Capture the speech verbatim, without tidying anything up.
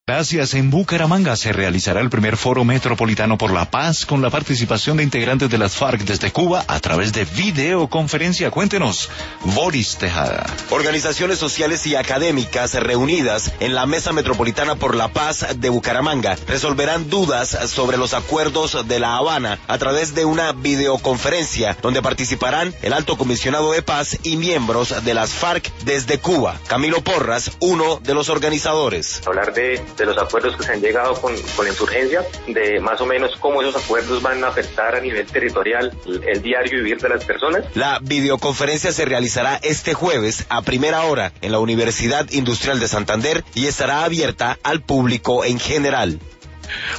Gracias. En Bucaramanga se realizará el primer foro metropolitano por la paz con la participación de integrantes de las FARC desde Cuba a través de videoconferencia. Cuéntenos, Boris Tejada. Organizaciones sociales y académicas reunidas en la Mesa Metropolitana por la Paz de Bucaramanga resolverán dudas sobre los acuerdos de La Habana a través de una videoconferencia donde participarán el Alto Comisionado de Paz y miembros de las FARC desde Cuba. Camilo Porras, uno de los organizadores. Hablar de de los acuerdos que se han llegado con, con la insurgencia, de más o menos cómo esos acuerdos van a afectar a nivel territorial el, el diario vivir de las personas. La videoconferencia se realizará este jueves a primera hora en la Universidad Industrial de Santander y estará abierta al público en general.